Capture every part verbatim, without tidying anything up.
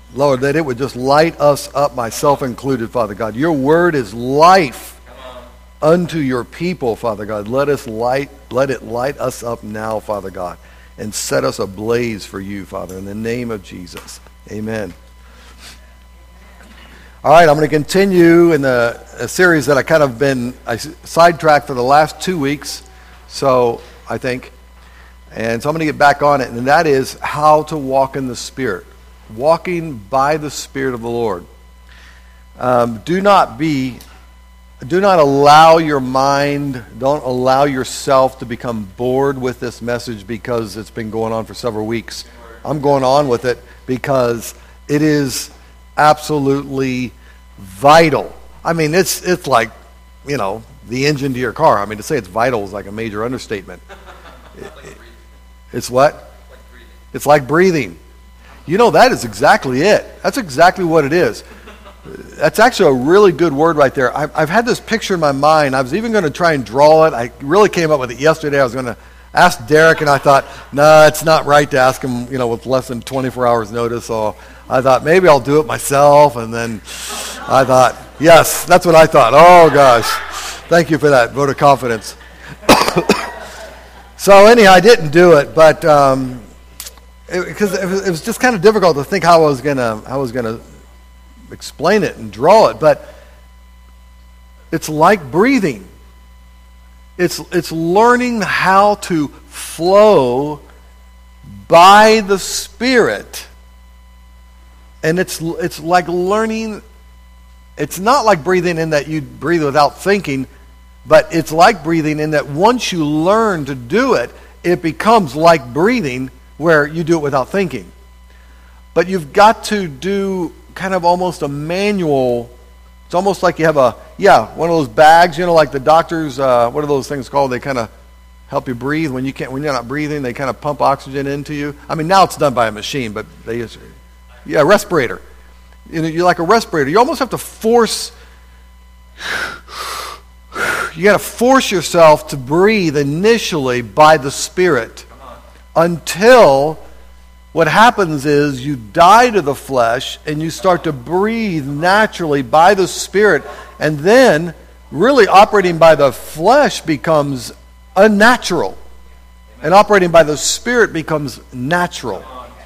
Lord, that it would just light us up, myself included, Father God. Your word is life unto your people, Father God. Let us light, let it light us up now, Father God, and set us ablaze for you, Father, in the name of Jesus. Amen. All right, I'm going to continue in the a series that I kind of been I sidetracked for the last two weeks, so I think. And so I'm going to get back on it, and that is how to walk in the Spirit. Walking by the Spirit of the Lord. Um, do not be, do not allow your mind, don't allow yourself to become bored with this message because it's been going on for several weeks. I'm going on with it because it is absolutely vital. I mean, it's it's like, you know, the engine to your car. I mean, to say it's vital is like a major understatement. It, it, it's what? Like it's like breathing. You know, that is exactly it. That's exactly what it is. That's actually a really good word right there. I've, I've had this picture in my mind. I was even going to try and draw it. I really came up with it yesterday. I was going to ask Derek, and I thought, no, nah, it's not right to ask him, you know, with less than twenty-four hours notice. So I thought maybe I'll do it myself. And then I thought, yes, that's what I thought. Oh, gosh. Thank you for that vote of confidence. So anyhow, I didn't do it, but... Um, Because it, it, it was just kind of difficult to think how I was gonna how I was gonna explain it and draw it, but it's like breathing. It's it's learning how to flow by the Spirit, and it's it's like learning. It's not like breathing in that you breathe without thinking, but it's like breathing in that once you learn to do it, it becomes like breathing, where you do it without thinking. But you've got to do kind of almost a manual. It's almost like you have a, yeah, one of those bags, you know, like the doctors, uh, what are those things called? They kind of help you breathe when you can't, when you're not breathing, they kind of pump oxygen into you. I mean, now it's done by a machine, but they use, yeah, respirator. You know, you're like a respirator. You almost have to force, you got to force yourself to breathe initially by the Spirit. Until what happens is you die to the flesh and you start to breathe naturally by the Spirit, and then really operating by the flesh becomes unnatural, and operating by the Spirit becomes natural.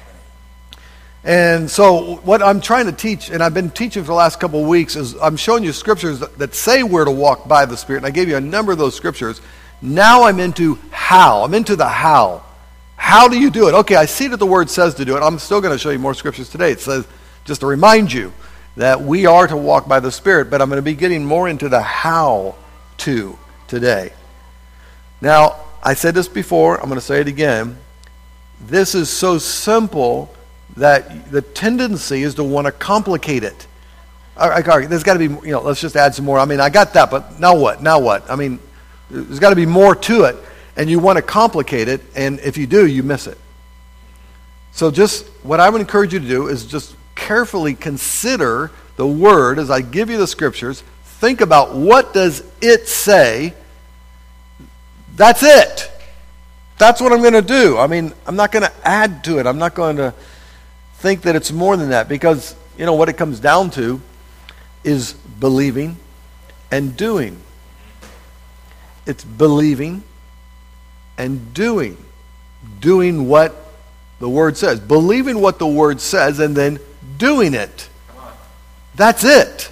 And so what I'm trying to teach, and I've been teaching for the last couple of weeks, is I'm showing you scriptures that, that say we're to walk by the Spirit, and I gave you a number of those scriptures. Now I'm into how. I'm into the how. How do you do it? Okay, I see that the Word says to do it. I'm still going to show you more scriptures today. It says, just to remind you, that we are to walk by the Spirit, but I'm going to be getting more into the how to today. Now, I said this before, I'm going to say it again. This is so simple that the tendency is to want to complicate it. All right, all right, there's got to be, you know, let's just add some more. I mean, I got that, but now what? Now what? I mean, there's got to be more to it. And you want to complicate it, and if you do, you miss it. So just what I would encourage you to do is just carefully consider the Word as I give you the scriptures. Think about, what does it say? That's it. That's what I'm going to do. I mean, I'm not going to add to it. I'm not going to think that it's more than that, because, you know, what it comes down to is believing and doing. It's believing and doing. Doing what the Word says. Believing what the Word says and then doing it. That's it.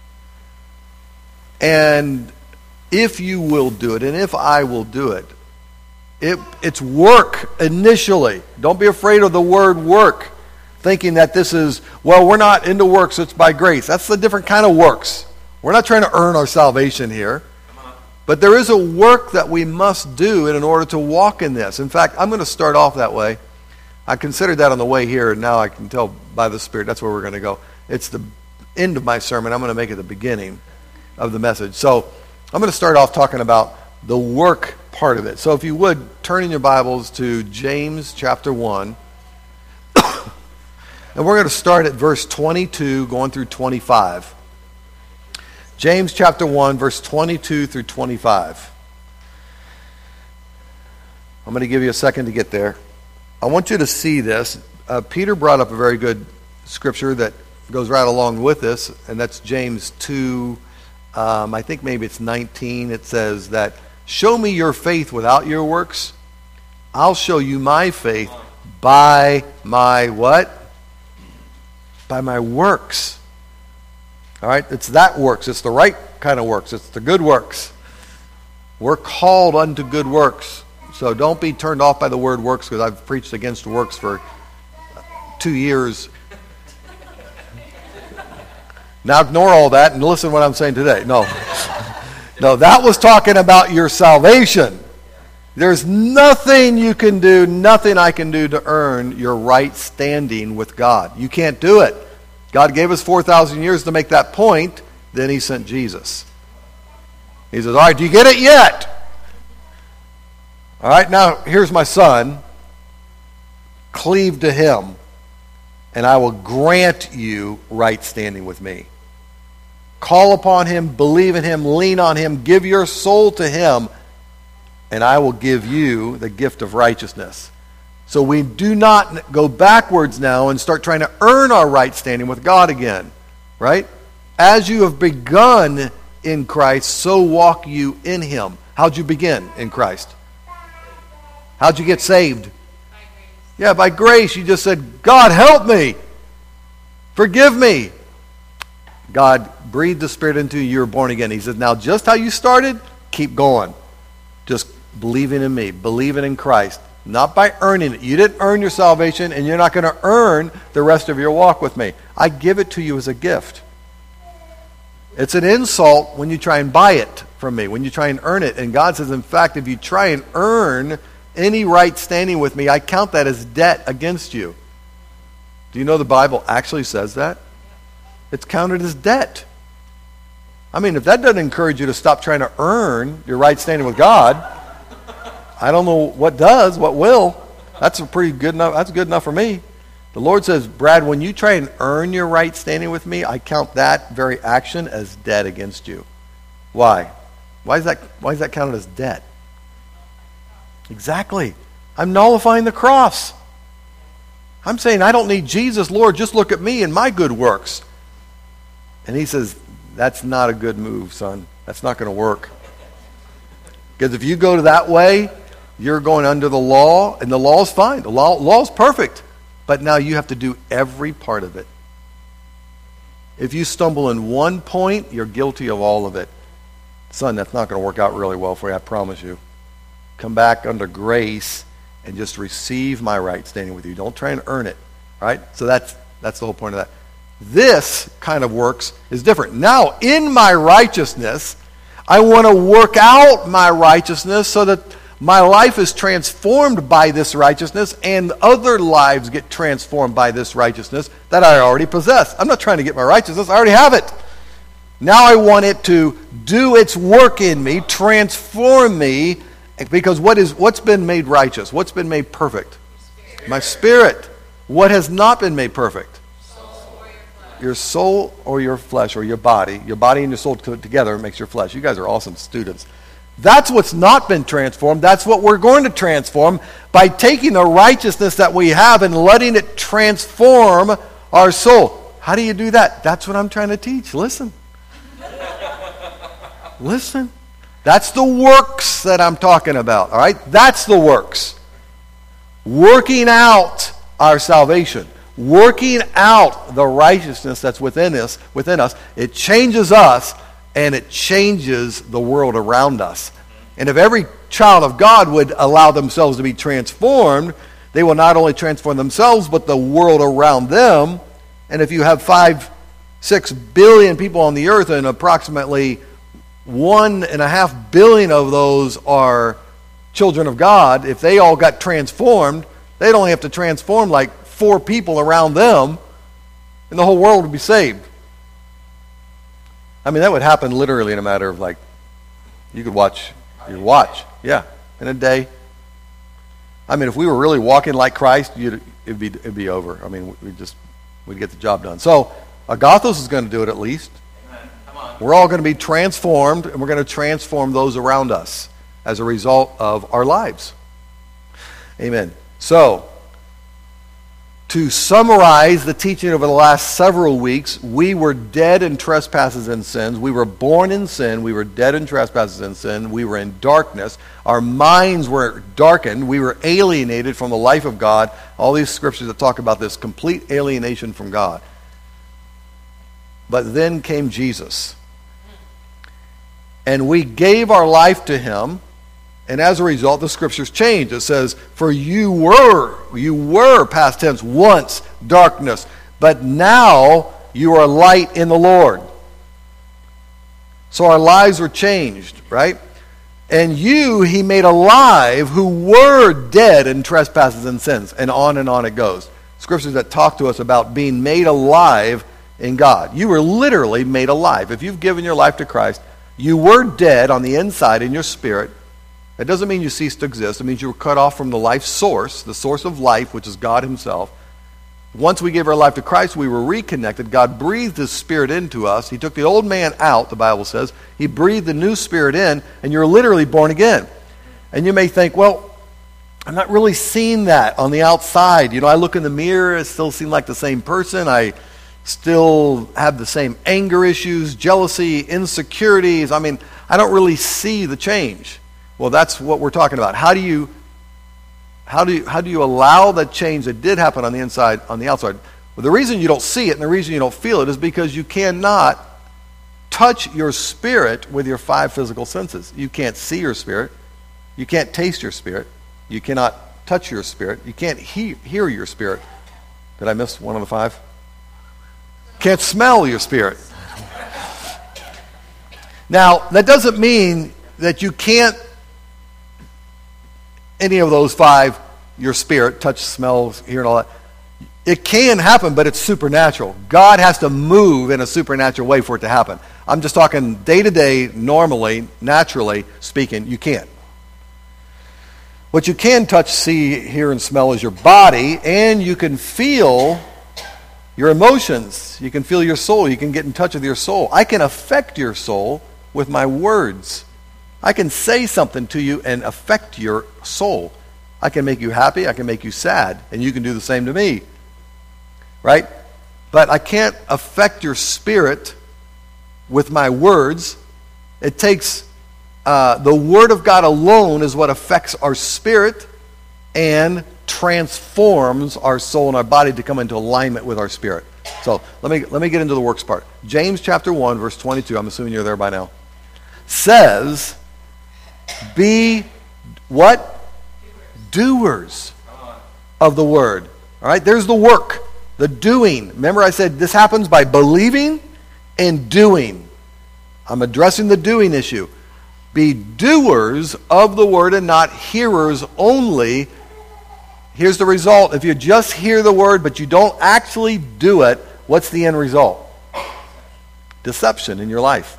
And if you will do it, and if I will do it, it it's work initially. Don't be afraid of the word work, thinking that this is, well, we're not into works, it's by grace. That's a different kind of works. We're not trying to earn our salvation here. But there is a work that we must do in order to walk in this. In fact, I'm going to start off that way. I considered that on the way here, and now I can tell by the Spirit that's where we're going to go. It's the end of my sermon. I'm going to make it the beginning of the message. So I'm going to start off talking about the work part of it. So if you would, turn in your Bibles to James chapter one. And we're going to start at verse twenty-two going through twenty-five. James chapter one, verse twenty-two through twenty-five. I'm going to give you a second to get there. I want you to see this. Uh, Peter brought up a very good scripture that goes right along with this, and that's James two, um, I think maybe it's nineteen. It says that, show me your faith without your works. I'll show you my faith by my what? By my works. All right? It's that works. It's the right kind of works. It's the good works. We're called unto good works. So don't be turned off by the word works, because I've preached against works for two years. Now ignore all that and listen to what I'm saying today. No. No, that was talking about your salvation. There's nothing you can do, nothing I can do to earn your right standing with God. You can't do it. God gave us four thousand years to make that point. Then he sent Jesus. He says, all right, do you get it yet? All right, now here's my son. Cleave to him, and I will grant you right standing with me. Call upon him, believe in him, lean on him, give your soul to him, and I will give you the gift of righteousness. So we do not go backwards now and start trying to earn our right standing with God again, right? As you have begun in Christ, so walk you in him. How'd you begin in Christ? How'd you get saved? Yeah, by grace. You just said, God, help me. Forgive me. God breathed the Spirit into you. You were born again. He said, now just how you started, keep going. Just believing in me. Believing in Christ. Not by earning it. You didn't earn your salvation, and you're not going to earn the rest of your walk with me. I give it to you as a gift. It's an insult when you try and buy it from me, when you try and earn it. And God says, in fact, if you try and earn any right standing with me, I count that as debt against you. Do you know the Bible actually says that? It's counted as debt. I mean, if that doesn't encourage you to stop trying to earn your right standing with God, I don't know what does, what will. That's a pretty good enough, that's good enough for me. The Lord says, Brad, when you try and earn your right standing with me, I count that very action as debt against you. Why? Why is that, why is that counted as debt? Exactly. I'm nullifying the cross. I'm saying I don't need Jesus, Lord, just look at me and my good works. And he says, that's not a good move, son. That's not going to work. Because if you go to that way, you're going under the law, and the law is fine. The law law is perfect. But now you have to do every part of it. If you stumble in one point, you're guilty of all of it. Son, that's not going to work out really well for you, I promise you. Come back under grace and just receive my right standing with you. Don't try and earn it, right? So that's that's the whole point of that. This kind of works is different. Now, in my righteousness, I want to work out my righteousness so that my life is transformed by this righteousness and other lives get transformed by this righteousness that I already possess. I'm not trying to get my righteousness. I already have it. Now I want it to do its work in me, transform me, because what is, what's been made righteous? What's been made perfect? Spirit. My spirit. What has not been made perfect? Soul your soul or your flesh or your body. Your body and your soul together makes your flesh. You guys are awesome students. That's what's not been transformed. That's what we're going to transform by taking the righteousness that we have and letting it transform our soul. How do you do that? That's what I'm trying to teach. Listen. Listen. That's the works that I'm talking about. All right? That's the works. Working out our salvation. Working out the righteousness that's within us, within us. It changes us. And it changes the world around us. And if every child of God would allow themselves to be transformed, they will not only transform themselves, but the world around them. And if you have five, six billion people on the earth, and approximately one and a half billion of those are children of God, if they all got transformed, they'd only have to transform like four people around them, and the whole world would be saved. I mean, that would happen literally in a matter of like, you could watch your watch, yeah, in a day. I mean, if we were really walking like Christ, you'd, it'd be it'd be over. I mean, we just we'd get the job done. So, Agathos is going to do it at least. Amen. Come on. We're all going to be transformed, and we're going to transform those around us as a result of our lives. Amen. So, To summarize the teaching over the last several weeks, we were dead in trespasses and sins. We were born in sin. We were dead in trespasses and sin. We were in darkness. Our minds were darkened. We were alienated from the life of God. All these scriptures that talk about this complete alienation from God. But then came Jesus. And we gave our life to him. And as a result, the scriptures changed. It says, for you were, you were, past tense, once darkness, but now you are light in the Lord. So our lives were changed, right? And you he made alive who were dead in trespasses and sins. And on and on it goes. Scriptures that talk to us about being made alive in God. You were literally made alive. If you've given your life to Christ, you were dead on the inside in your spirit. That doesn't mean you ceased to exist. It means you were cut off from the life source, the source of life, which is God himself. Once we gave our life to Christ, we were reconnected. God breathed his spirit into us. He took the old man out, the Bible says. He breathed the new spirit in, and you're literally born again. And you may think, well, I'm not really seeing that on the outside. You know, I look in the mirror, I still seem like the same person. I still have the same anger issues, jealousy, insecurities. I mean, I don't really see the change. Well, that's what we're talking about. How do you, how do you, how do you allow that change that did happen on the inside, on the outside? Well, the reason you don't see it and the reason you don't feel it is because you cannot touch your spirit with your five physical senses. You can't see your spirit. You can't taste your spirit. You cannot touch your spirit. You can't he- hear your spirit. Did I miss one of the five? Can't smell your spirit. Now, that doesn't mean that you can't any of those five, your spirit, touch, smell, hear, and all that. It can happen, but it's supernatural. God has to move in a supernatural way for it to happen. I'm just talking day to day, normally, naturally speaking, you can't. What you can touch, see, hear, and smell is your body, and you can feel your emotions. You can feel your soul. You can get in touch with your soul. I can affect your soul with my words. I can say something to you and affect your soul. I can make you happy, I can make you sad, and you can do the same to me. Right? But I can't affect your spirit with my words. It takes, uh, the Word of God alone is what affects our spirit and transforms our soul and our body to come into alignment with our spirit. So let me let me get into the works part. James chapter one, verse twenty-two, I'm assuming you're there by now, says, be what? Doers of the word. All right, there's the work, the doing. Remember I said this happens by believing and doing. I'm addressing the doing issue. Be doers of the word and not hearers only. Here's the result. If you just hear the word but you don't actually do it, what's the end result? Deception in your life.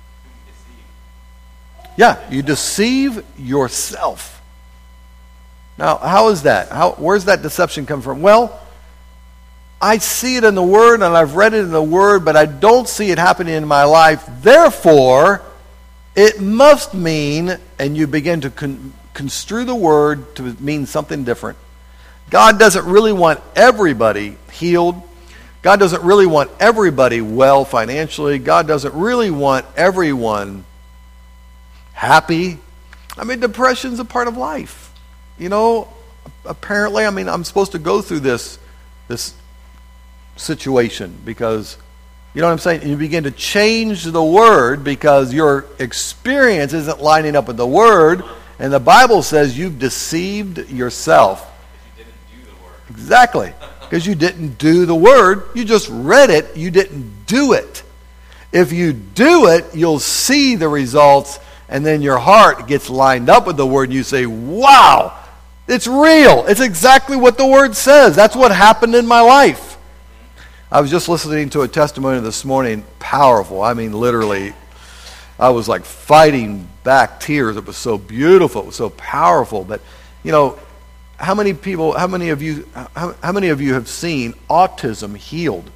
Yeah, you deceive yourself. Now, how is that? How, where's that deception come from? Well, I see it in the Word, and I've read it in the Word, but I don't see it happening in my life. Therefore, it must mean, and you begin to con- construe the Word to mean something different. God doesn't really want everybody healed. God doesn't really want everybody well financially. God doesn't really want everyone happy. I mean, depression's a part of life. You know, apparently, I mean, I'm supposed to go through this this situation because, you know what I'm saying? You begin to change the word because your experience isn't lining up with the word, and the Bible says you've deceived yourself. You didn't do the word. Exactly. Because you didn't do the word. You just read it. You didn't do it. If you do it, you'll see the results. And then your heart gets lined up with the word, and you say, wow, it's real. It's exactly what the word says. That's what happened in my life. I was just listening to a testimony this morning, powerful. I mean, literally, I was like fighting back tears. It was so beautiful. It was so powerful. But, you know, how many people, how many of you, how, how many of you have seen autism healed?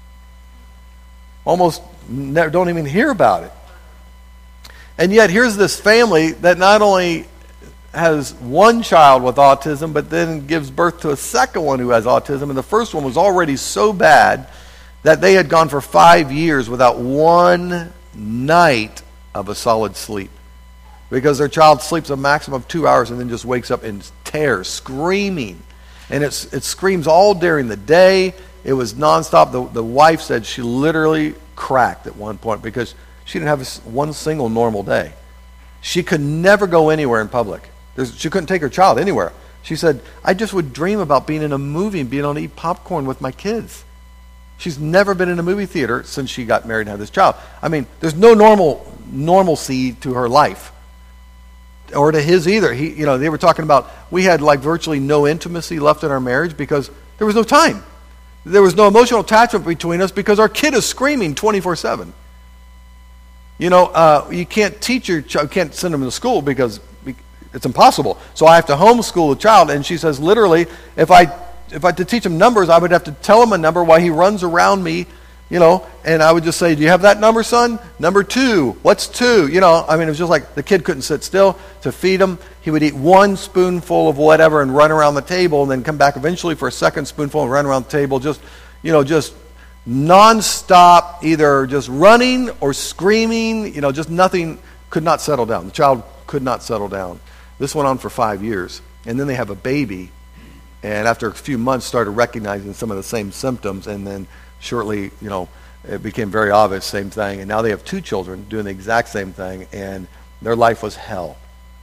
Almost never, don't even hear about it. And yet here's this family that not only has one child with autism, but then gives birth to a second one who has autism. And the first one was already so bad that they had gone for five years without one night of a solid sleep. Because their child sleeps a maximum of two hours and then just wakes up in tears, screaming. And it's, it screams all during the day. It was nonstop. The, the wife said she literally cracked at one point because she didn't have a, one single normal day. She could never go anywhere in public. There's, she couldn't take her child anywhere. She said, I just would dream about being in a movie and being able to eat popcorn with my kids. She's never been in a movie theater since she got married and had this child. I mean, there's no normal normalcy to her life. Or to his either. He, you know, they were talking about, we had like virtually no intimacy left in our marriage because there was no time. There was no emotional attachment between us because our kid is screaming twenty-four seven. You know, uh, you can't teach your child, can't send them to school because it's impossible. So I have to homeschool a child, and she says literally, if I if I had to teach him numbers, I would have to tell him a number while he runs around me, you know, and I would just say, do you have that number, son? Number two. What's two? You know, I mean, it was just like the kid couldn't sit still to feed him. He would eat one spoonful of whatever and run around the table and then come back eventually for a second spoonful and run around the table. Just, you know, just nonstop, either just running or screaming, you know, just nothing, could not settle down. The child could not settle down. This went on for five years. And then they have a baby. And after a few months started recognizing some of the same symptoms, and then shortly, you know, it became very obvious, same thing. And now they have two children doing the exact same thing, and their life was hell.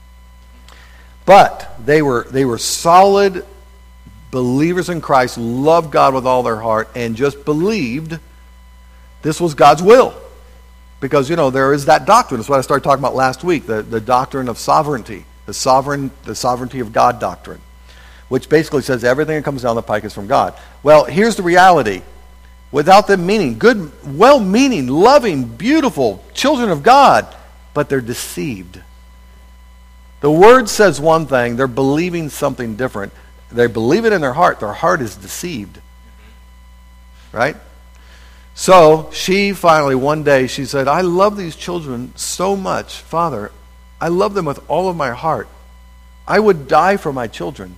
But they were they were solid believers in Christ, loved God with all their heart, and just believed this was God's will. Because, you know, there is that doctrine. That's what I started talking about last week, the, the doctrine of sovereignty, the sovereign, the sovereignty of God doctrine, which basically says everything that comes down the pike is from God. Well, here's the reality. Without them meaning, good, well-meaning, loving, beautiful children of God, but they're deceived. The Word says one thing, they're believing something different. They believe it in their heart. Their heart is deceived. Right? So she finally, one day, she said, I love these children so much, Father. I love them with all of my heart. I would die for my children.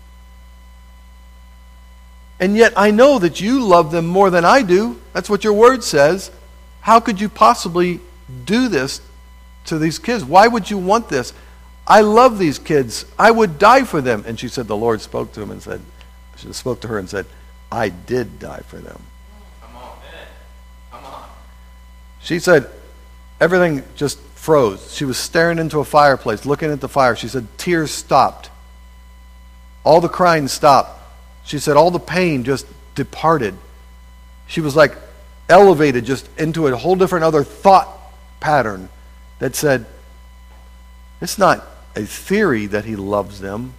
And yet I know that you love them more than I do. That's what your word says. How could you possibly do this to these kids? Why would you want this? I love these kids. I would die for them. And she said, the Lord spoke to him and said, she spoke to her and said, I did die for them. Come on, man. Come on. She said, everything just froze. She was staring into a fireplace, looking at the fire. She said, tears stopped. All the crying stopped. She said all the pain just departed. She was like elevated just into a whole different other thought pattern that said, it's not a theory that he loves them.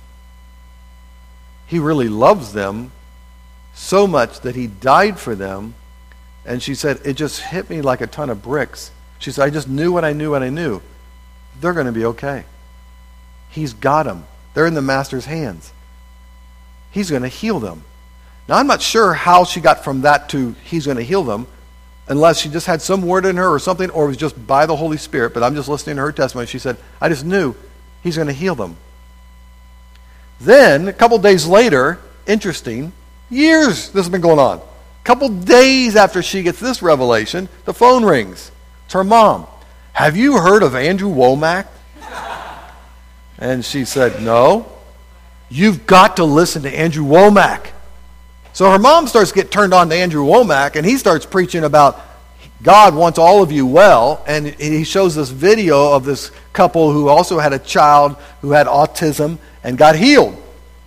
He really loves them so much that he died for them. And she said, it just hit me like a ton of bricks. She said, I just knew what I knew what I knew. They're going to be okay. He's got them. They're in the Master's hands. He's going to heal them. Now, I'm not sure how she got from that to he's going to heal them, unless she just had some word in her or something, or it was just by the Holy Spirit. But I'm just listening to her testimony. She said, I just knew he's going to heal them. Then, a couple days later, interesting, years this has been going on. A couple days after she gets this revelation, the phone rings. It's her mom. Have you heard of Andrew Wommack? And she said, no. You've got to listen to Andrew Wommack. So her mom starts to get turned on to Andrew Wommack, and he starts preaching about God wants all of you well, and he shows this video of this couple who also had a child who had autism and got healed.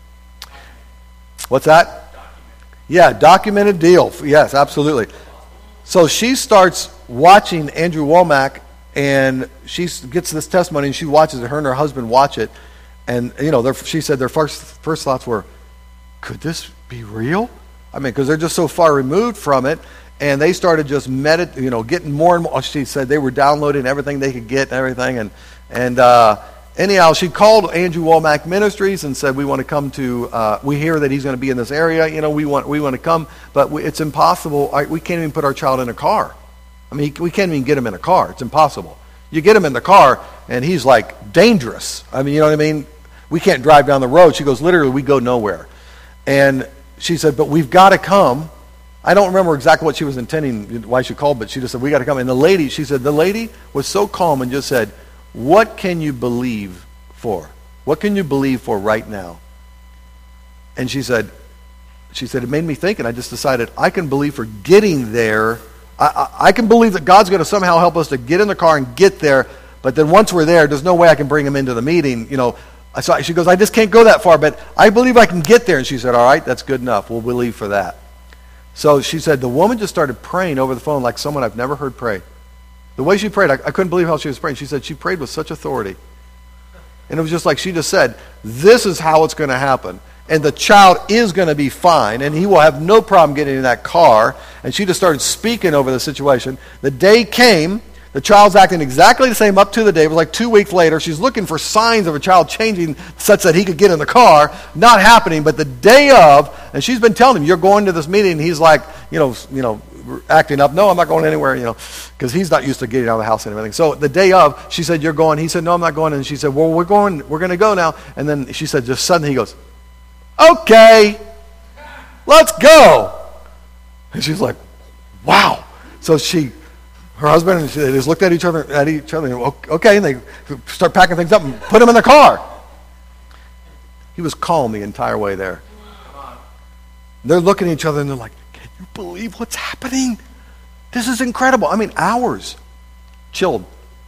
What's that? Yeah, documented deal. Yes, absolutely. So she starts watching Andrew Wommack, and she gets this testimony, and she watches it. Her and her husband watch it. And, you know, she said their first first thoughts were, could this be real? I mean, because they're just so far removed from it. And they started just, medit- you know, getting more and more. She said they were downloading everything they could get and everything. And, and uh, anyhow, she called Andrew Wommack Ministries and said, we want to come to, uh, we hear that he's going to be in this area. You know, we want we want to come. But we, it's impossible. I, we can't even put our child in a car. I mean, we can't even get him in a car. It's impossible. You get him in the car, and he's like dangerous. I mean, you know what I mean? We can't drive down the road. She goes, literally, we go nowhere. And she said, but we've got to come. I don't remember exactly what she was intending, why she called, but she just said, we got to come. And the lady, she said, the lady was so calm and just said, what can you believe for? What can you believe for right now? And she said, she said, it made me think, and I just decided I can believe for getting there. I, I, I can believe that God's going to somehow help us to get in the car and get there, but then once we're there, there's no way I can bring him into the meeting. You know, so she goes, I just can't go that far, but I believe I can get there. And she said, all right, that's good enough. We'll believe for that. So she said, the woman just started praying over the phone like someone I've never heard pray. The way she prayed, I, I couldn't believe how she was praying. She said she prayed with such authority. And it was just like she just said, this is how it's going to happen. And the child is going to be fine, and he will have no problem getting in that car. And she just started speaking over the situation. The day came. The child's acting exactly the same up to the day. It was like two weeks later. She's looking for signs of a child changing such that he could get in the car. Not happening. But the day of, and she's been telling him, you're going to this meeting. And he's like, you know, you know, acting up. No, I'm not going anywhere, you know, because he's not used to getting out of the house and everything. So the day of, she said, you're going. He said, no, I'm not going. And she said, well, we're going. We're going to go now. And then she said, just suddenly he goes, okay, let's go. And she's like, wow. So she... Her husband and she, they just looked at each other, at each other, and okay, and they start packing things up and put him in the car. He was calm the entire way there. They're looking at each other and they're like, can you believe what's happening? This is incredible. I mean, hours. Chilled.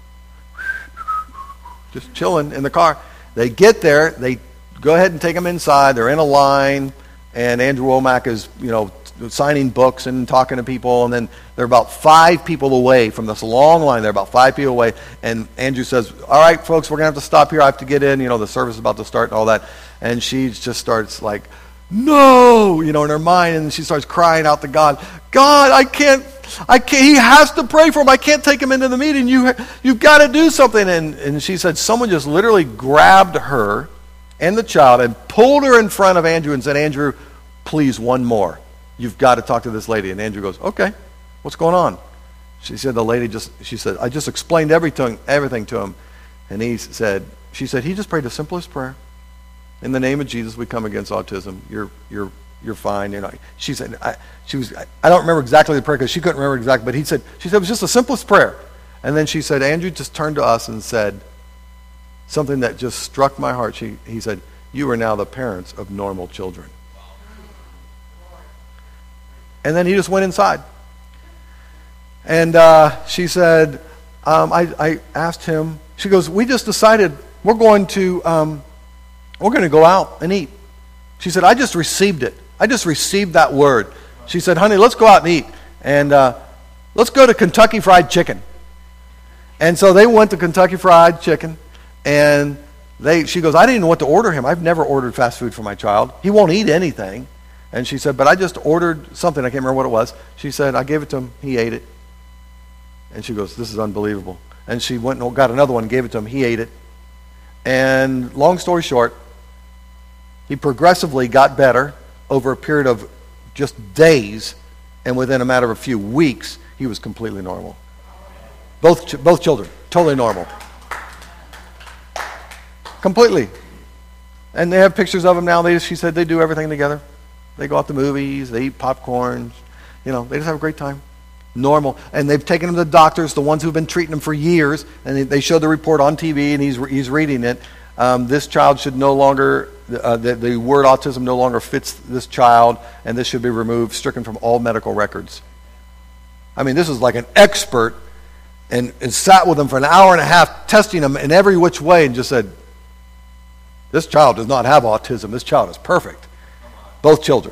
Just chilling in the car. They get there, they go ahead and take him inside, they're in a line, and Andrew Womack is, you know, signing books and talking to people, and then they're about five people away from this long line. They're about five people away, and Andrew says, all right, folks, we're going to have to stop here. I have to get in. You know, the service is about to start and all that. And she just starts like, no, you know, in her mind, and she starts crying out to God, God, I can't, I can't, he has to pray for him. I can't take him into the meeting. You, you've got to do something. And, and she said someone just literally grabbed her and the child and pulled her in front of Andrew and said, Andrew, please, one more. You've got to talk to this lady. And Andrew goes, okay, what's going on? She said, the lady just, she said, I just explained everything, everything to him. And he said, she said, he just prayed the simplest prayer. In the name of Jesus, we come against autism. You're, you're, you're fine. You know, she said, I, she was, I don't remember exactly the prayer because she couldn't remember exactly, but he said, she said, it was just the simplest prayer. And then she said, Andrew just turned to us and said something that just struck my heart. She, he said, you are now the parents of normal children. And then he just went inside. And uh, she said, um, I, I asked him, she goes, we just decided we're going to, um, we're going to go out and eat. She said, I just received it. I just received that word. She said, honey, let's go out and eat. And uh, let's go to Kentucky Fried Chicken. And so they went to Kentucky Fried Chicken. And they, she goes, I didn't know what to order him. I've never ordered fast food for my child. He won't eat anything. And she said, but I just ordered something. I can't remember what it was. She said, I gave it to him. He ate it. And she goes, this is unbelievable. And she went and got another one and gave it to him. He ate it. And long story short, he progressively got better over a period of just days. And within a matter of a few weeks, he was completely normal. Both, both children, totally normal. Completely. And they have pictures of him now. They, she said they do everything together. They go out to movies, they eat popcorn, you know, they just have a great time. Normal. And they've taken him to doctors, the ones who've been treating him for years, and they, they showed the report on T V, and he's he's reading it. Um, this child should no longer, uh, the, the word autism no longer fits this child, and this should be removed, stricken from all medical records. I mean, this is like an expert, and, and sat with him for an hour and a half, testing him in every which way, and just said, this child does not have autism. This child is perfect. Both children.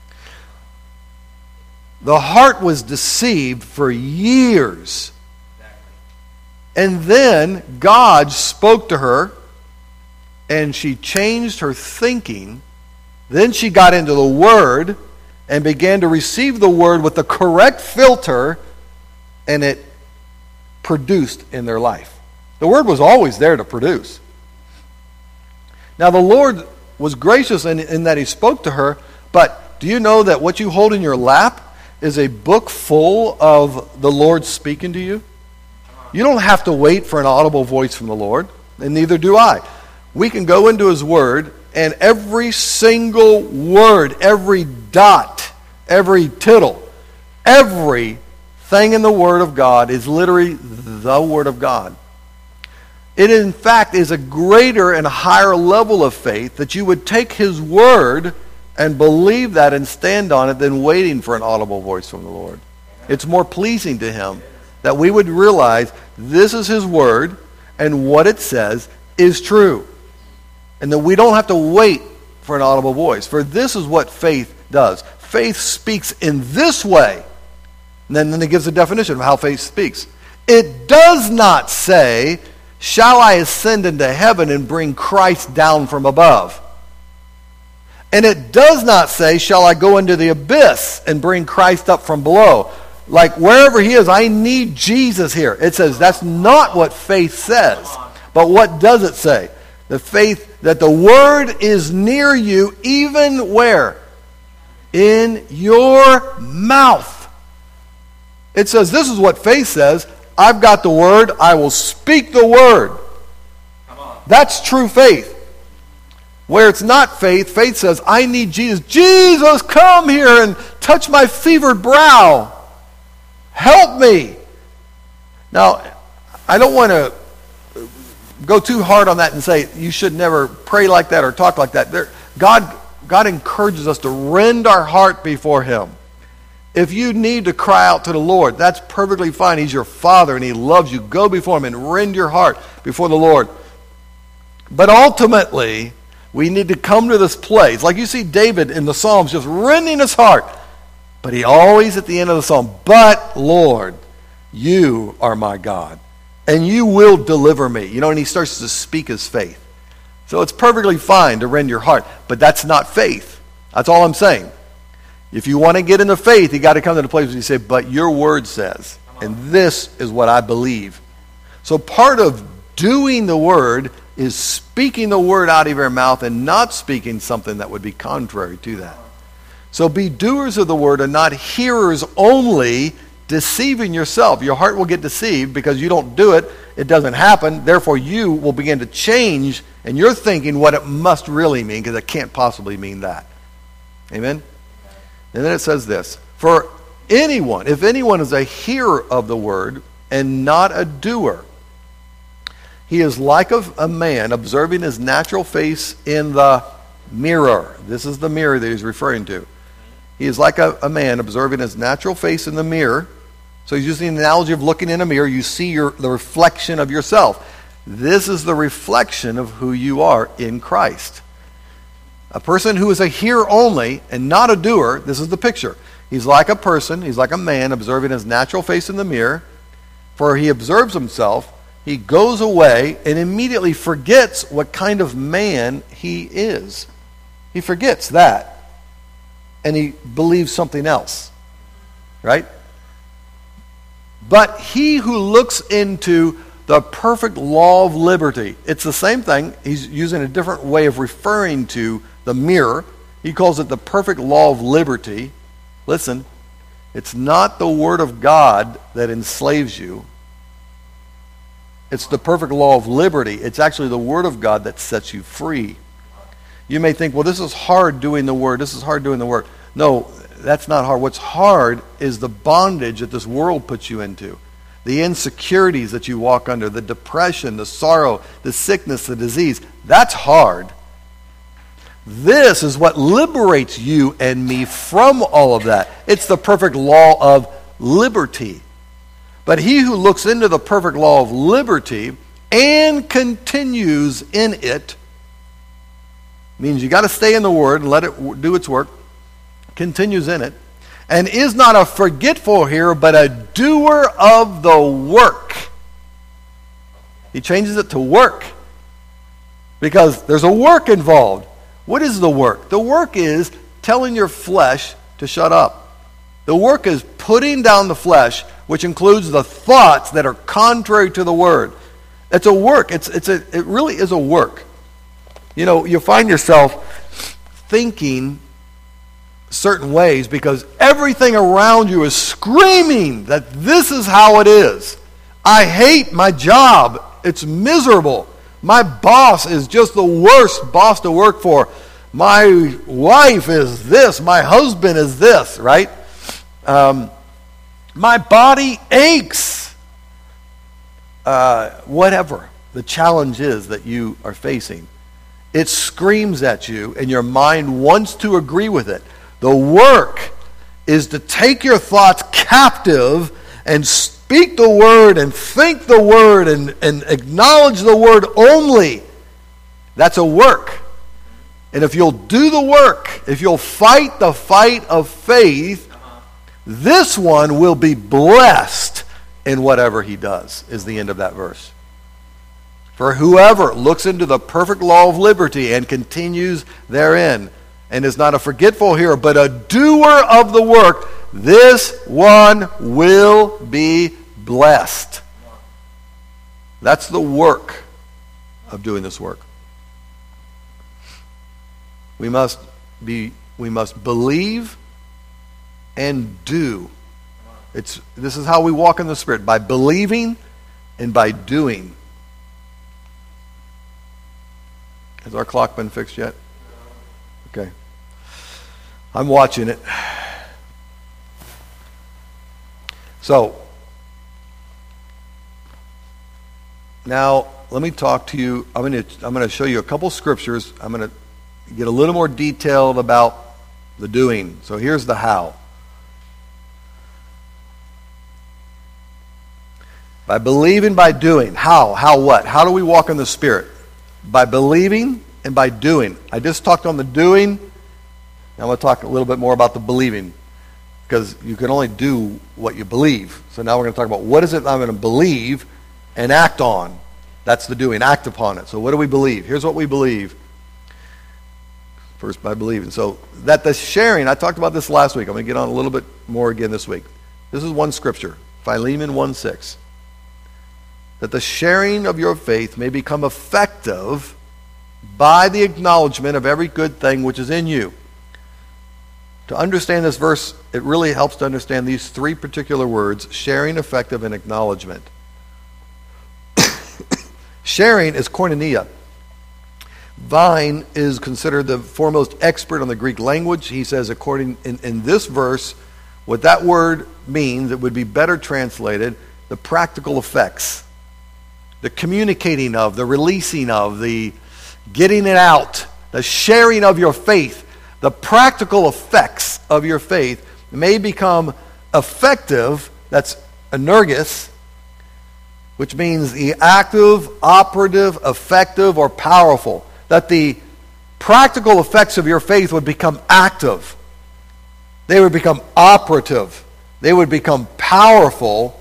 The heart was deceived for years. And then God spoke to her, and she changed her thinking. Then she got into the Word and began to receive the Word with the correct filter, and it produced in their life. The Word was always there to produce. Now the Lord was gracious in, in that he spoke to her, but do you know that what you hold in your lap is a book full of the Lord speaking to you? You don't have to wait for an audible voice from the Lord, and neither do I. we can go into his word, and every single word, every dot, every tittle, everything in the word of God is literally the word of God. It, in fact, is a greater and higher level of faith that you would take his word and believe that and stand on it than waiting for an audible voice from the Lord. It's more pleasing to him that we would realize this is his word and what it says is true. And that we don't have to wait for an audible voice. For this is what faith does. Faith speaks in this way. And then, then it gives a definition of how faith speaks. It does not say, shall I ascend into heaven and bring Christ down from above? And it does not say, shall I go into the abyss and bring Christ up from below? Like wherever he is, I need Jesus here. It says that's not what faith says. But what does it say? The faith that the word is near you, even where? In your mouth. It says this is what faith says. I've got the word. I will speak the word. That's true faith. Where it's not faith, faith says, I need Jesus. Jesus, come here and touch my fevered brow. Help me. Now, I don't want to go too hard on that and say you should never pray like that or talk like that. There, God, God encourages us to rend our heart before him. If you need to cry out to the Lord, that's perfectly fine. He's your Father and he loves you. Go before him and rend your heart before the Lord. But ultimately, we need to come to this place. Like you see David in the Psalms just rending his heart. But he always at the end of the psalm, but Lord, you are my God. And you will deliver me. You know, and he starts to speak his faith. So it's perfectly fine to rend your heart. But that's not faith. That's all I'm saying. If you want to get into faith, you got to come to the place where you say, but your word says. And this is what I believe. So part of doing the word is speaking the word out of your mouth and not speaking something that would be contrary to that. So be doers of the word and not hearers only, deceiving yourself. Your heart will get deceived because you don't do it. It doesn't happen. Therefore, you will begin to change, and you're thinking what it must really mean because it can't possibly mean that. Amen? And then it says this, for anyone, if anyone is a hearer of the word and not a doer, he is like a, a man observing his natural face in the mirror. This is the mirror that he's referring to. He is like a, a man observing his natural face in the mirror. So he's using the analogy of looking in a mirror. You see your, the reflection of yourself. This is the reflection of who you are in Christ. A person who is a hearer only and not a doer, this is the picture. He's like a person, he's like a man observing his natural face in the mirror. For he observes himself, he goes away and immediately forgets what kind of man he is. He forgets that. And he believes something else. Right? But he who looks into the perfect law of liberty, it's the same thing. He's using a different way of referring to the mirror. He calls it the perfect law of liberty. Listen, it's not the word of God that enslaves you. It's the perfect law of liberty. It's actually the word of God that sets you free. You may think, well, this is hard doing the word. This is hard doing the word. No, that's not hard. What's hard is the bondage that this world puts you into. The insecurities that you walk under, the depression, the sorrow, the sickness, the disease. That's hard. This is what liberates you and me from all of that. It's the perfect law of liberty. But he who looks into the perfect law of liberty and continues in it, means you got to stay in the word and let it do its work, continues in it, and is not a forgetful hearer, but a doer of the work. He changes it to work because there's a work involved. What is the work? The work is telling your flesh to shut up. The work is putting down the flesh, which includes the thoughts that are contrary to the word. It's a work. It's it's a it really is a work. You know, you find yourself thinking certain ways because everything around you is screaming that this is how it is. I hate my job. It's miserable. My boss is just the worst boss to work for. My wife is this. My husband is this, right? Um, my body aches. Uh, whatever the challenge is that you are facing, it screams at you and your mind wants to agree with it. The work is to take your thoughts captive and speak the word and think the word and, and acknowledge the word only. That's a work. And if you'll do the work, if you'll fight the fight of faith, this one will be blessed in whatever he does, is the end of that verse. For whoever looks into the perfect law of liberty and continues therein, and is not a forgetful hearer, but a doer of the work, this one will be blessed. That's the work of doing this work. We must be, we must believe and do. It's, this is how we walk in the Spirit, by believing and by doing. Has our clock been fixed yet? Okay. I'm watching it. So, now let me talk to you. I'm going to I'm going to show you a couple scriptures. I'm going to get a little more detailed about the doing. So here's the how. By believing, by doing. How? How what? How do we walk in the Spirit? By believing and by doing. I just talked on the doing. Now I'm going to talk a little bit more about the believing, because you can only do what you believe. So now we're going to talk about what is it I'm going to believe and act on. That's the doing. Act upon it. So what do we believe? Here's what we believe. First, by believing. So that the sharing, I talked about this last week. I'm going to get on a little bit more again this week. This is one scripture, Philemon one six. That the sharing of your faith may become effective by the acknowledgement of every good thing which is in you. To understand this verse, it really helps to understand these three particular words: sharing, effective, and acknowledgement. Sharing is koinonia. Vine is considered the foremost expert on the Greek language. He says, according in, in this verse, what that word means, it would be better translated, the practical effects. The communicating of, the releasing of, the getting it out, the sharing of your faith, the practical effects of your faith may become effective. That's energous, which means the active, operative, effective, or powerful. That the practical effects of your faith would become active. They would become operative. They would become powerful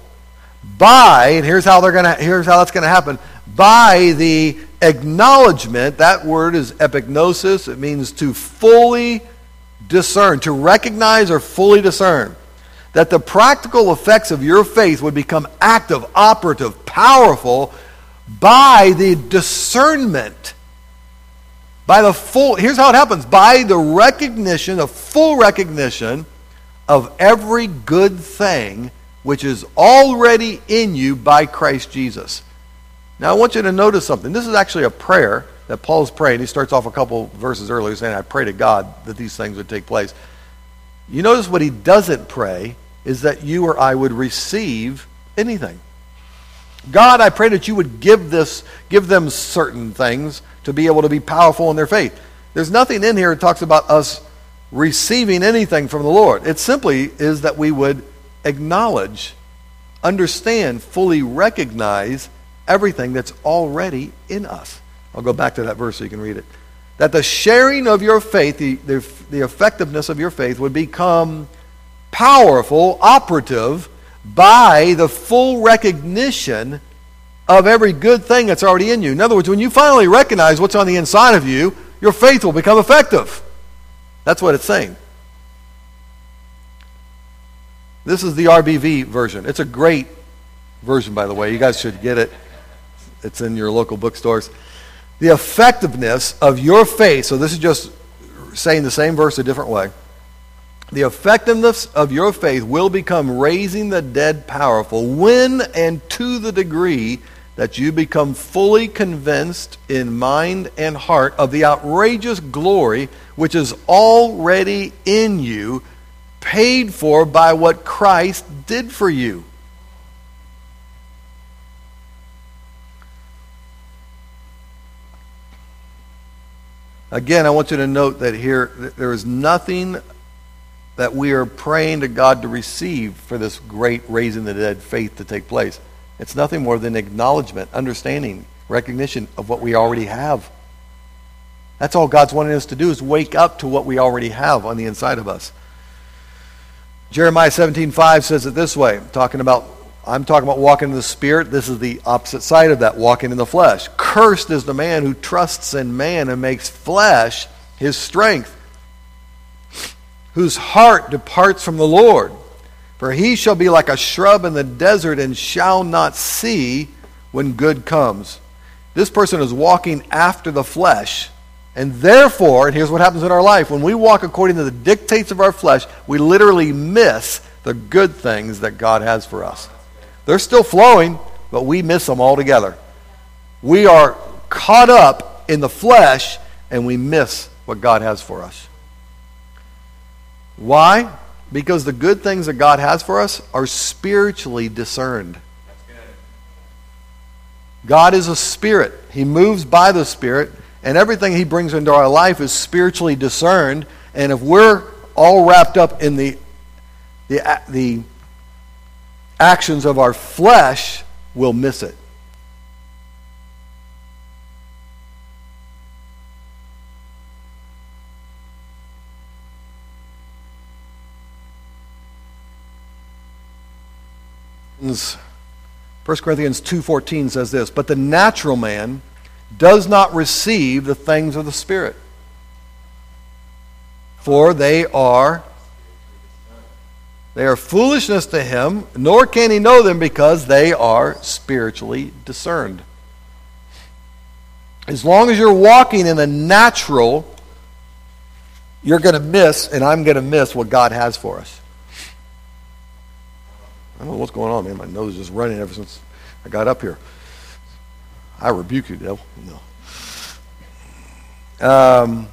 by, and here's how they're gonna here's how that's gonna happen, by the acknowledgement. That word is epignosis. It means to fully discern, to recognize or fully discern. That the practical effects of your faith would become active, operative, powerful by the discernment. By the full, here's how it happens, by the recognition, the full recognition of every good thing which is already in you by Christ Jesus. Now I want you to notice something. This is actually a prayer that Paul's praying. He starts off a couple verses earlier saying, I pray to God that these things would take place. You notice what he doesn't pray is that you or I would receive anything. God, I pray that you would give this, give them certain things to be able to be powerful in their faith. There's nothing in here that talks about us receiving anything from the Lord. It simply is that we would acknowledge, understand, fully recognize everything that's already in us. I'll go back to that verse so you can read it. That the sharing of your faith, the, the, the effectiveness of your faith would become powerful, operative, by the full recognition of every good thing that's already in you. In other words, when you finally recognize what's on the inside of you, your faith will become effective. That's what it's saying. This is the R B V version. It's a great version, by the way. You guys should get it. It's in your local bookstores. The effectiveness of your faith, so this is just saying the same verse a different way. The effectiveness of your faith will become raising the dead powerful when and to the degree that you become fully convinced in mind and heart of the outrageous glory which is already in you, paid for by what Christ did for you. Again, I want you to note that here there is nothing that we are praying to God to receive for this great raising the dead faith to take place. It's nothing more than acknowledgement, understanding, recognition of what we already have. That's all God's wanting us to do, is wake up to what we already have on the inside of us. Jeremiah seventeen five says it this way, talking about, I'm talking about walking in the Spirit. This is the opposite side of that, walking in the flesh. Cursed is the man who trusts in man and makes flesh his strength, whose heart departs from the Lord. For he shall be like a shrub in the desert and shall not see when good comes. This person is walking after the flesh. And therefore, and here's what happens in our life, when we walk according to the dictates of our flesh, we literally miss the good things that God has for us. They're still flowing, but we miss them altogether. We are caught up in the flesh, and we miss what God has for us. Why? Because the good things that God has for us are spiritually discerned. God is a spirit. He moves by the Spirit, and everything He brings into our life is spiritually discerned. And if we're all wrapped up in the the, the actions of our flesh, we'll miss it. First Corinthians two fourteen says this, but the natural man does not receive the things of the Spirit, for they are they are foolishness to him, nor can he know them because they are spiritually discerned. As long as you're walking in the natural, you're going to miss, and I'm going to miss what God has for us. I don't know what's going on, man. My nose is just running ever since I got up here. I rebuke you, devil. No. Um,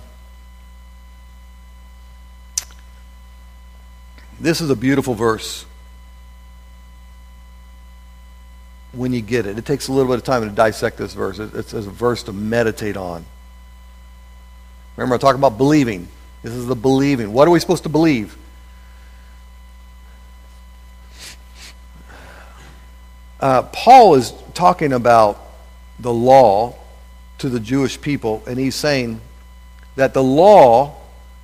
this is a beautiful verse when you get it. It takes a little bit of time to dissect this verse. It's a verse to meditate on. Remember, I'm talking about believing. This is the believing. What are we supposed to believe? Uh, Paul is talking about the law to the Jewish people, and he's saying that the law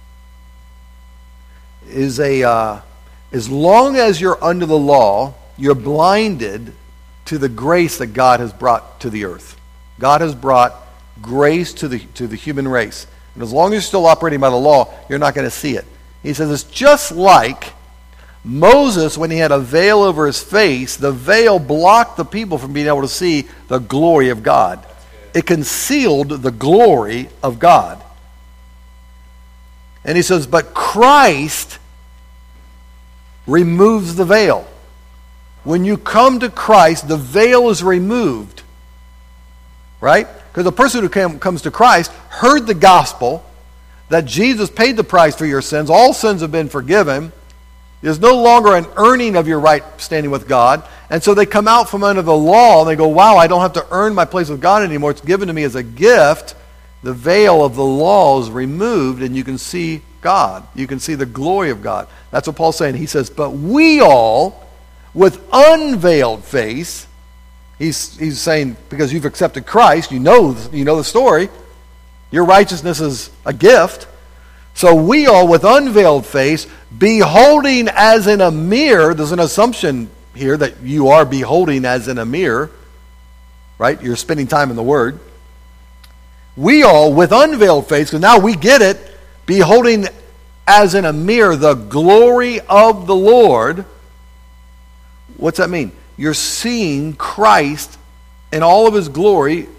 is a, uh, as long as you're under the law, you're blinded to the grace that God has brought to the earth. God has brought grace to the, to the human race. And as long as you're still operating by the law, you're not going to see it. He says it's just like Moses, when he had a veil over his face, the veil blocked the people from being able to see the glory of God. It concealed the glory of God. And he says, but Christ removes the veil. When you come to Christ, the veil is removed. Right? Because the person who came, comes to Christ heard the gospel, that Jesus paid the price for your sins. All sins have been forgiven. There's no longer an earning of your right standing with God. And so they come out from under the law and they go, wow, I don't have to earn my place with God anymore. It's given to me as a gift. The veil of the law is removed and you can see God. You can see the glory of God. That's what Paul's saying. He says, but we all, with unveiled face, he's, he's saying, because you've accepted Christ, you know, you know the story. Your righteousness is a gift. So we all, with unveiled face, beholding as in a mirror, there's an assumption here that you are beholding as in a mirror, right? You're spending time in the Word. We all, with unveiled face, because now we get it, beholding as in a mirror the glory of the Lord. What's that mean? You're seeing Christ in all of His glory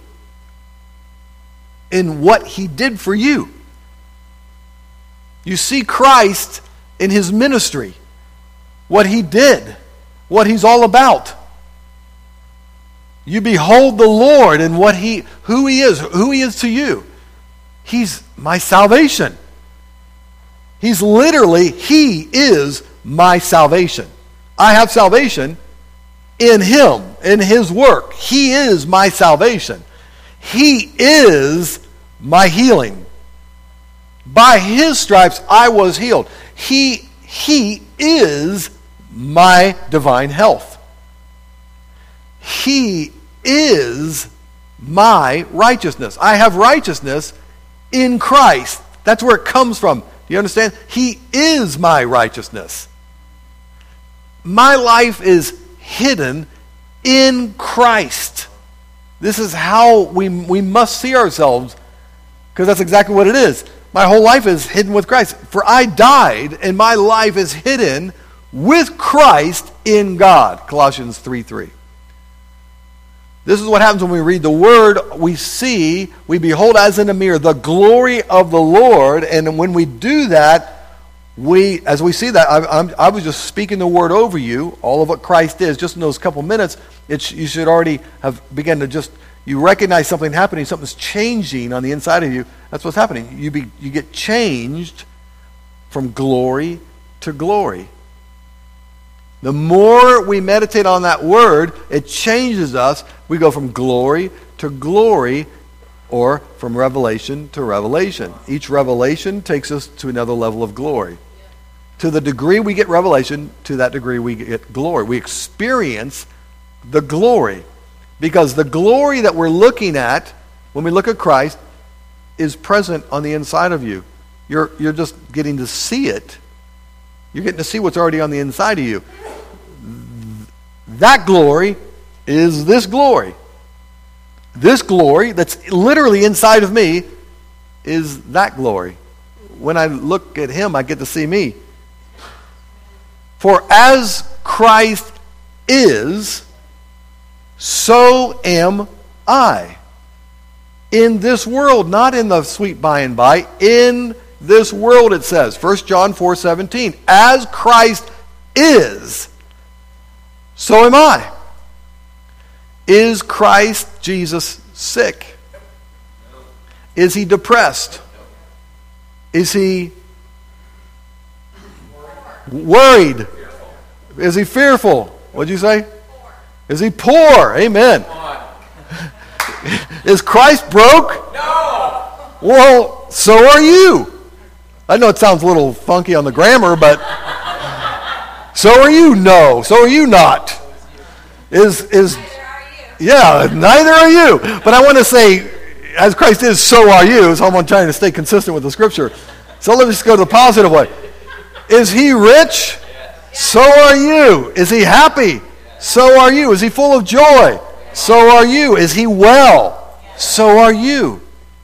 in what He did for you. You see Christ in His ministry, what He did, what He's all about. You behold the Lord and what he, who he is, who he is to you. He's my salvation. He's literally, he is my salvation. I have salvation in him, in his work. He is my salvation. He is my healing. By his stripes I was healed. He, he is my divine health. He is my righteousness. I have righteousness in Christ. That's where it comes from. Do you understand? He is my righteousness. My life is hidden in Christ. This is how we, we must see ourselves, because that's exactly what it is. My whole life is hidden with Christ. For I died, and my life is hidden with Christ in God. Colossians three three. This is what happens when we read the Word. We see, we behold as in a mirror the glory of the Lord. And when we do that, we, as we see that, I, I'm, I was just speaking the Word over you, all of what Christ is, just in those couple minutes. It's, you should already have begun to just, you recognize something happening, something's changing on the inside of you. That's what's happening. You, be, you get changed from glory to glory. The more we meditate on that word, it changes us. We go from glory to glory, or from revelation to revelation. Each revelation takes us to another level of glory. To the degree we get revelation, to that degree we get glory. We experience the glory. Because the glory that we're looking at, when we look at Christ, is present on the inside of you. You're, you're just getting to see it. You're getting to see what's already on the inside of you. That glory is this glory. This glory that's literally inside of me is that glory. When I look at him, I get to see me. For as Christ is, so am I. In this world, not in the sweet by and by, in this world, it says, First John four seventeen, as Christ is, so am I. Is Christ Jesus sick? Is he depressed? Is he worried? Is he fearful? What'd you say? Is he poor? Amen. Is Christ broke? No. Well, so are you. I know it sounds a little funky on the grammar, but so are you. No. So are you not. Is is yeah, neither are you. But I want to say, as Christ is, so are you. So I'm trying to stay consistent with the scripture. So let's just go to the positive way. Is he rich? So are you. Is he happy? So are you. Is he full of joy? So are you. Is he well? So are you.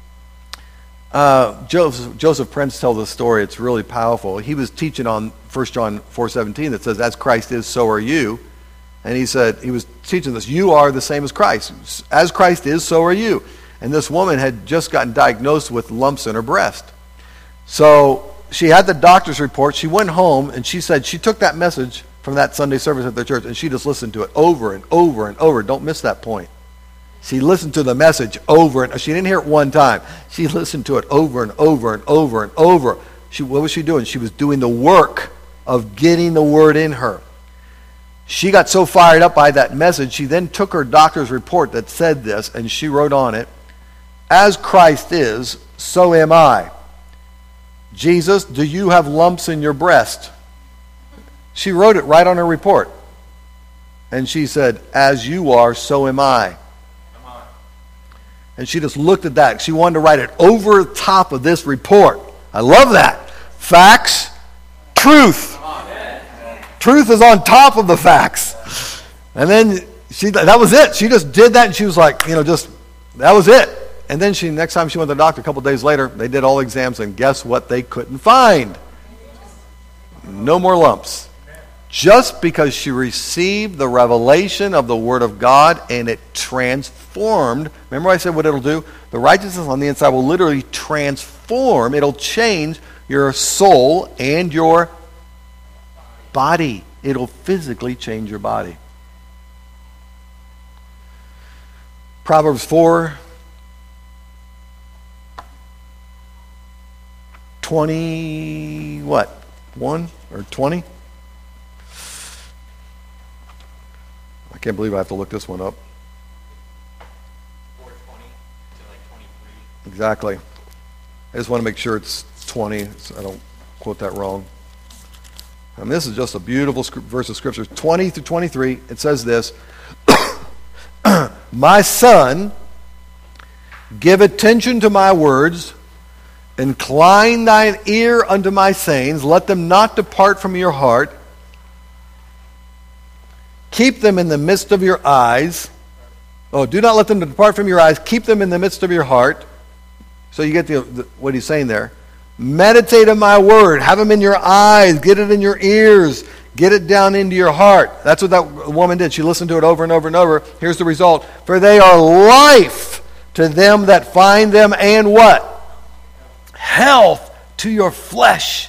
Uh, Joseph, Joseph Prince tells a story. It's really powerful. He was teaching on First John four seventeen that says, as Christ is, so are you. And he said, he was teaching this, you are the same as Christ. As Christ is, so are you. And this woman had just gotten diagnosed with lumps in her breast. So she had the doctor's report. She went home and she said she took that message from that Sunday service at the church and she just listened to it over and over and over. Don't miss that point. She listened to the message over and she didn't hear it one time. She listened to it over and over and over and over. She, what was she doing? She was doing the work of getting the word in her. She got so fired up by that message, she then took her doctor's report that said this, and she wrote on it, as Christ is, so am I. Jesus, do you have lumps in your breast? She wrote it right on her report. And she said, as you are, so am I. And she just looked at that. She wanted to write it over top of this report. I love that. Facts, truth. Truth is on top of the facts. And then she that was it. She just did that and she was like, you know, just, that was it. And then she, next time she went to the doctor, a couple days later, they did all exams and guess what they couldn't find? No more lumps. Just because she received the revelation of the Word of God and it transformed. Remember I said what it'll do? The righteousness on the inside will literally transform. It'll change your soul and your body. It'll physically change your body. Proverbs four, twenty, what? one or twenty? I can't believe I have to look this one up. four twenty to like twenty-three. Exactly. I just want to make sure it's twenty, so I don't quote that wrong. And this is just a beautiful sc- verse of Scripture. twenty through twenty-three, it says this, My son, give attention to my words, incline thine ear unto my sayings, let them not depart from your heart. Keep them in the midst of your eyes. Oh, do not let them depart from your eyes. Keep them in the midst of your heart. So you get the, the, what he's saying there. Meditate on my word. Have them in your eyes. Get it in your ears. Get it down into your heart. That's what that woman did. She listened to it over and over and over. Here's the result. For they are life to them that find them, and what? Health to your flesh.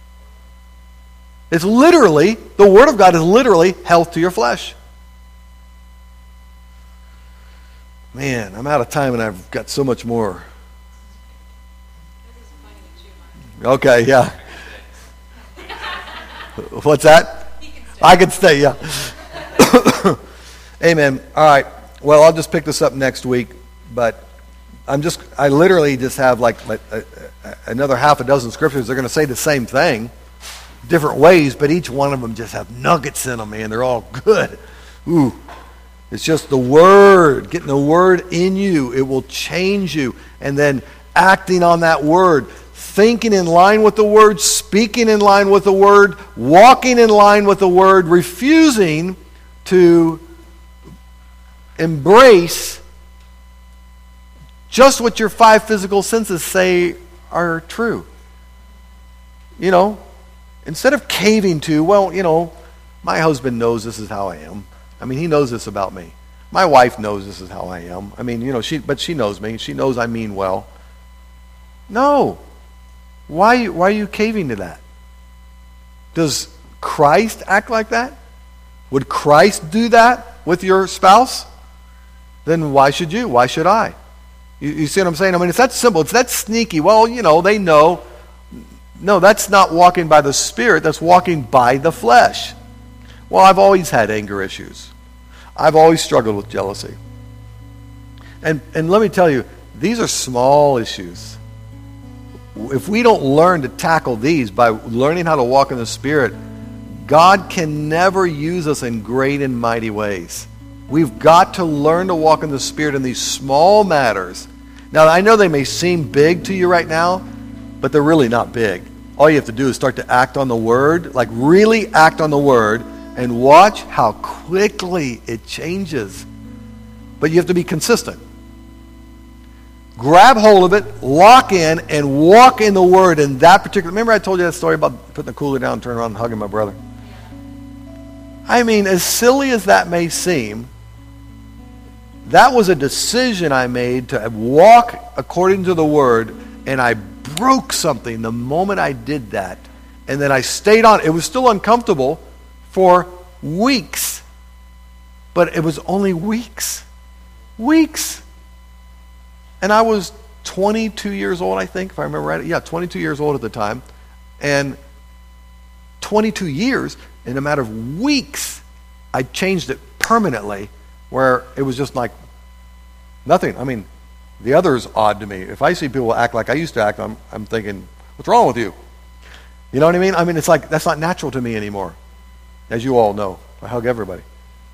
It's literally, the Word of God is literally health to your flesh. Man, I'm out of time and I've got so much more. Okay, yeah. What's that? I can stay, yeah. Amen. All right. Well, I'll just pick this up next week, but I'm just, I literally just have like, like uh, uh, another half a dozen scriptures. They're going to say the same thing, different ways, but each one of them just have nuggets in them, man. They're all good. Ooh. It's just the Word, getting the Word in you. It will change you. And then acting on that Word, thinking in line with the Word, speaking in line with the Word, walking in line with the Word, refusing to embrace just what your five physical senses say are true. You know, instead of caving to, well, you know, my husband knows this is how I am. I mean, he knows this about me. My wife knows this is how I am. I mean, you know, she, but she knows me. She knows I mean well. No. Why, why are you caving to that? Does Christ act like that? Would Christ do that with your spouse? Then why should you? Why should I? You, you see what I'm saying? I mean, it's that simple. It's that sneaky. Well, you know, they know. No, that's not walking by the Spirit. That's walking by the flesh. Well, I've always had anger issues. I've always struggled with jealousy. And and let me tell you, these are small issues. If we don't learn to tackle these by learning how to walk in the Spirit, God can never use us in great and mighty ways. We've got to learn to walk in the Spirit in these small matters. Now, I know they may seem big to you right now, but they're really not big. All you have to do is start to act on the Word, like really act on the Word, and watch how quickly it changes. But you have to be consistent. Grab hold of it, lock in, and walk in the Word in that particular... Remember I told you that story about putting the cooler down, turning around and hugging my brother? I mean, as silly as that may seem, that was a decision I made to walk according to the Word, and I broke something the moment I did that. And then I stayed on. It was still uncomfortable for weeks. But it was only weeks. Weeks. And I was twenty-two years old, I think, if I remember right. Yeah, twenty-two years old at the time. And twenty-two years, in a matter of weeks, I changed it permanently, where it was just like nothing. I mean, the other is odd to me. If I see people act like I used to act, I'm, I'm thinking, what's wrong with you? You know what I mean? I mean, it's like, that's not natural to me anymore. As you all know, I hug everybody.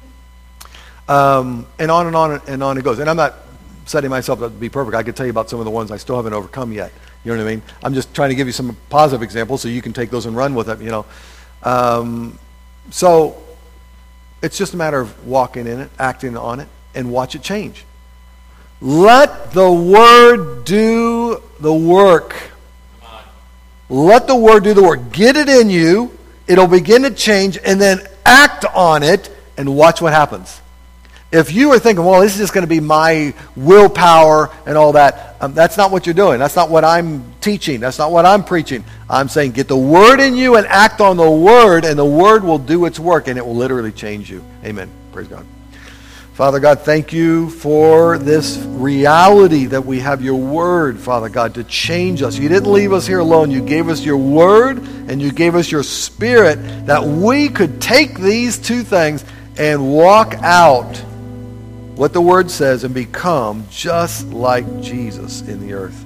Um, and on and on and on it goes. And I'm not setting myself up to be perfect. I could tell you about some of the ones I still haven't overcome yet. You know what I mean? I'm just trying to give you some positive examples so you can take those and run with them, you know. Um, so it's just a matter of walking in it, acting on it, and watch it change. Let the Word do the work. Let the Word do the work. Get it in you. It'll begin to change, and then act on it and watch what happens. If you are thinking, well, this is just going to be my willpower and all that, um, that's not what you're doing. That's not what I'm teaching. That's not what I'm preaching. I'm saying get the Word in you and act on the Word, and the Word will do its work, and it will literally change you. Amen. Praise God. Father God, thank you for this reality that we have your word, Father God, to change us. You didn't leave us here alone. You gave us your word and you gave us your spirit that we could take these two things and walk out what the word says and become just like Jesus in the earth.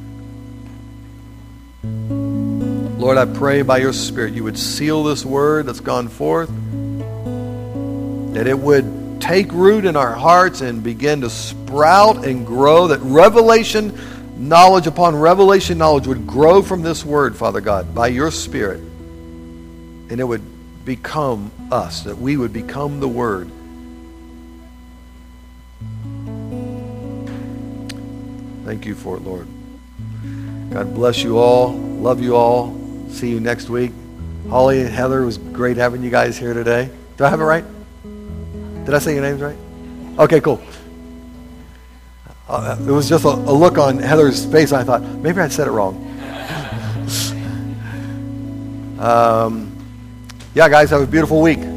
Lord, I pray by your spirit you would seal this word that's gone forth, that it would take root in our hearts and begin to sprout and grow, that revelation knowledge upon revelation knowledge would grow from this word, Father God, by your Spirit. And it would become us, that we would become the word. Thank you for it, Lord. God bless you all. Love you all. See you next week. Holly and Heather, it was great having you guys here today. Do I have it right? Did I say your names right? Okay, cool. Uh, it was just a, a look on Heather's face, and I thought, maybe I said it wrong. um, yeah, guys, have a beautiful week.